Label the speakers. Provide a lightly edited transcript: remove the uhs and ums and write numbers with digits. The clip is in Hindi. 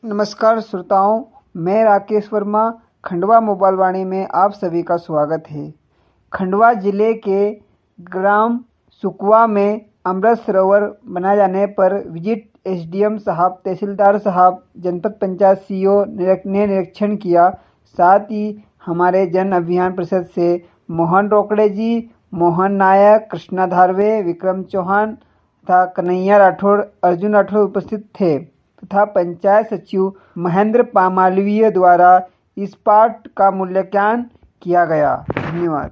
Speaker 1: नमस्कार श्रोताओं, मैं राकेश वर्मा। खंडवा मोबाइल वाणी में आप सभी का स्वागत है। खंडवा जिले के ग्राम सुकवा में अमृत सरोवर बनाए जाने पर विजिट एसडीएम साहब, तहसीलदार साहब, जनपद पंचायत सीईओ ने निरीक्षण किया। साथ ही हमारे जन अभियान परिषद से मोहन रोकड़े जी, मोहन नायक, कृष्णा धारवे, विक्रम चौहान तथा कन्हैया राठौड़, अर्जुन राठौड़ उपस्थित थे तथा पंचायत सचिव महेंद्र पामालवीय द्वारा इस पाठ का मूल्यांकन किया गया। धन्यवाद।